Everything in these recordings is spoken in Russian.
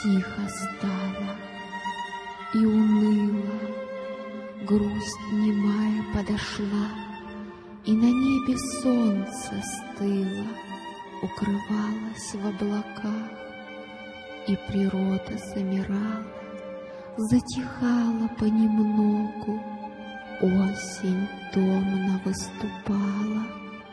Тихо стало и уныло, грусть немая подошла, и на небе солнце стыло, укрывалось в облаках, и природа замирала, затихала понемногу, осень томно выступала,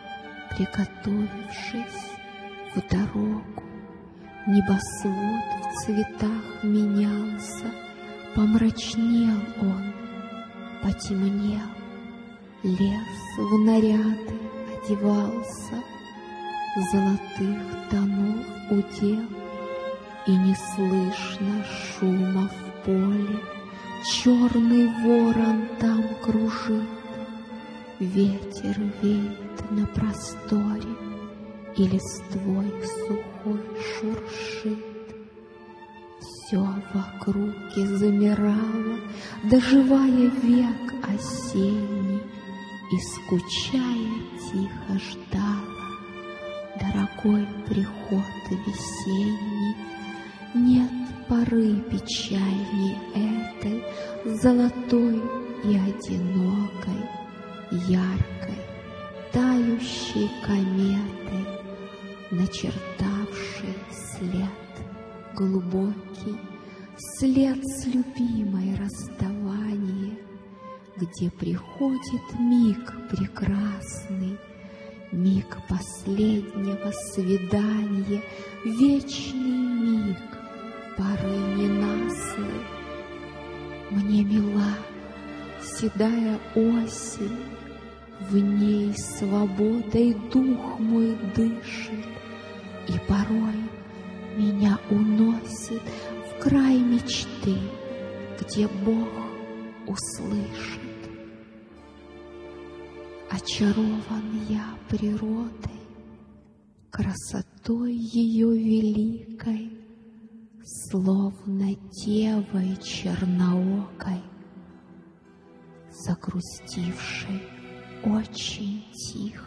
приготовившись в дорогу. Небосвод в цветах менялся, помрачнел он, потемнел, лес в наряды одевался, золотых тонов удел, и не слышно шума в поле, черный ворон там кружит, ветер веет на просторе, и листвой сухой шуршит. Все вокруг и замирало, доживая век осенний, и, скучая, тихо ждала дорогой приход весенний. Нет поры печальней этой, золотой и одинокой, яркой, тающей кометой, начертавшей след глубокий, след с любимой расставания, где приходит миг прекрасный, миг последнего свидания, вечный миг поры ненастной. Мне мила седая осень, в ней свободой дух мой дышит, и порой меня уносит в край мечты, где Бог услышит. Очарован я природой, красотой ее великой, словно девой черноокой, загрустившей очень тихо.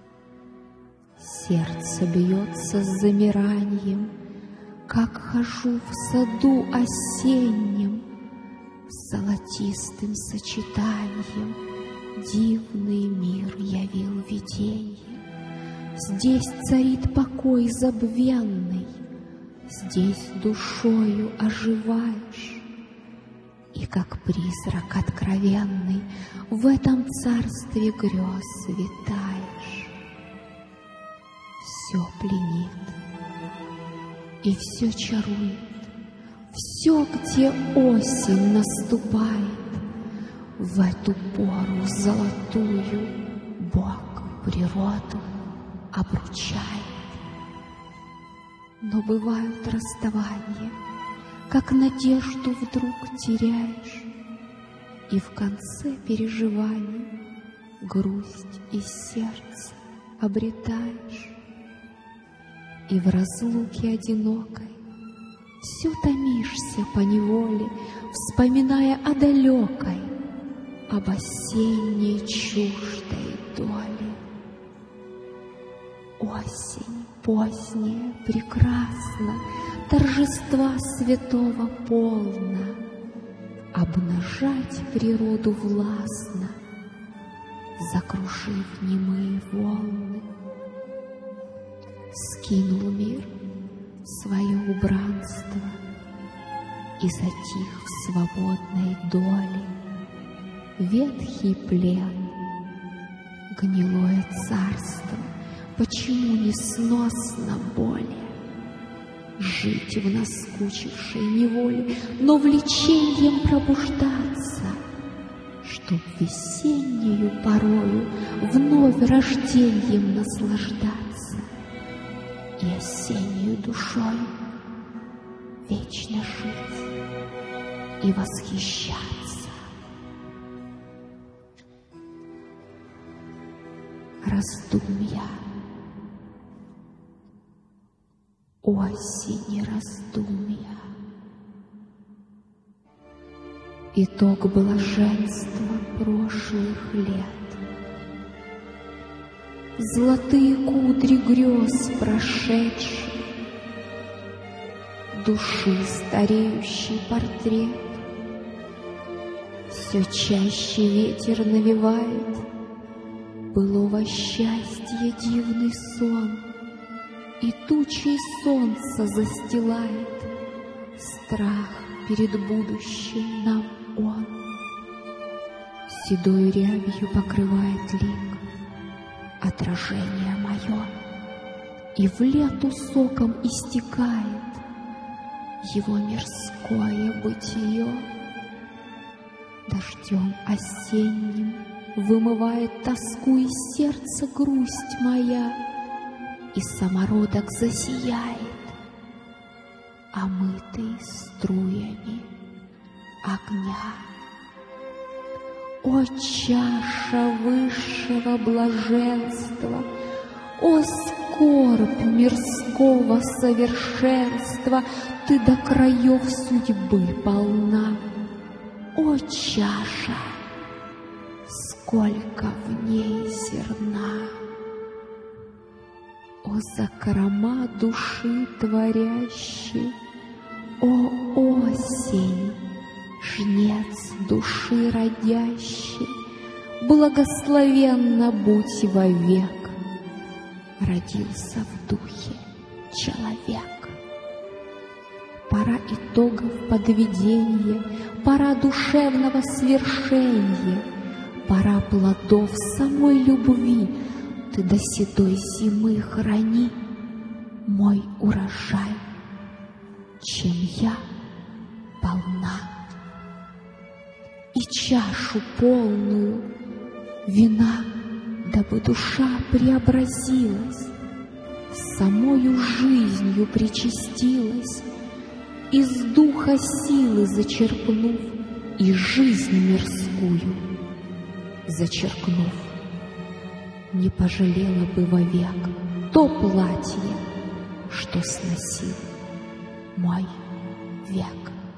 Сердце бьется с замиранием, как хожу в саду осеннем, с золотистым сочетанием дивный мир явил виденье. Здесь царит покой забвенный, здесь душою оживаешь, и как призрак откровенный в этом царстве грез витаешь. Все пленит и все чарует, все, где осень наступает, в эту пору золотую Бог природу обручает. Но бывают расставания, как надежду вдруг теряешь, и в конце переживаний грусть из сердца обретаешь. И в разлуке одинокой все томишься поневоле, вспоминая о далекой, об осенней чуждой доле. Осень поздняя прекрасна, торжества святого полна, обнажать природу властно, закружив немые волны. Скинул мир свое убранство и затих в свободной доле. Ветхий плен, гнилое царство, почему несносно более жить в наскучившей неволе, но влечением пробуждаться, чтоб весеннею порою вновь рождением наслаждаться и осеннею душой вечно жить и восхищаться. Раздумья, осени раздумья, итог блаженства прошлых лет. Золотые кудри грез прошедших, души стареющий портрет. Все чаще ветер навевает былого счастья дивный сон, и тучей солнца застилает страх перед будущим нам он. Седой рябью покрывает лик отражение мое, и в лету соком истекает его мирское бытие. Дождем осенним вымывает тоску из сердца грусть моя, и самородок засияет, омытый струями огня. О, чаша высшего блаженства! О, скорбь мирского совершенства! Ты до краев судьбы полна. О, чаша! Сколько в ней зерна! О, закрома души творящей! О, осень! Жнец души родящий! Благословенно будь вовек! Родился в духе человек. Пора итогов подведения, пора душевного свершения, пора плодов самой любви. Ты до седой зимы храни мой урожай, чем я полна. И чашу полную вина, дабы душа преобразилась, самою жизнью причастилась, из духа силы зачерпнув и жизнь мирскую зачеркнув. Не пожалела бы вовек то платье, что сносил мой век.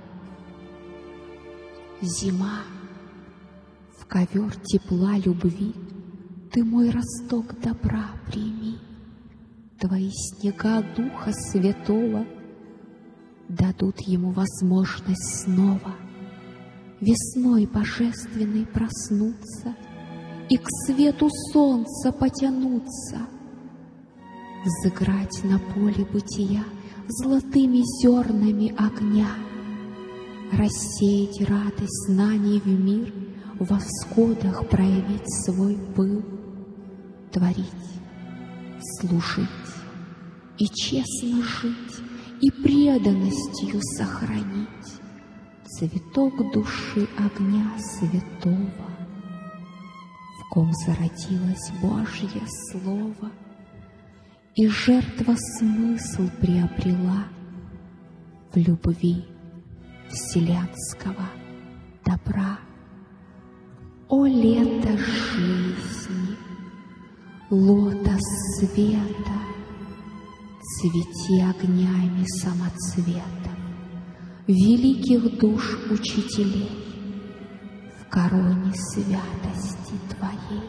Зима, в ковер тепла любви ты мой росток добра прими. Твои снега Духа Святого дадут ему возможность снова весной божественной проснуться и к свету солнца потянуться, взыграть на поле бытия золотыми зернами огня, рассеять радость знаний в мир, во всходах проявить свой пыл, творить, служить и честно жить, и преданностью сохранить цветок души огня святого, в ком зародилось Божье Слово, и жертва смысл приобрела в любви вселенского добра. О, лето жизни, лотос света, цвети огнями самоцветов великих душ учителей в короне святости Твоей.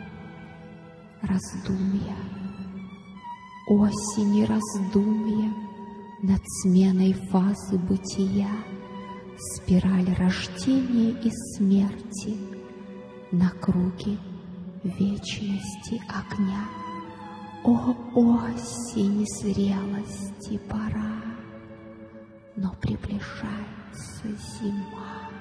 Раздумья, осени раздумья над сменой фазы бытия, спираль рождения и смерти на круге вечности огня. О, осень зрелости пора, но приближается зима.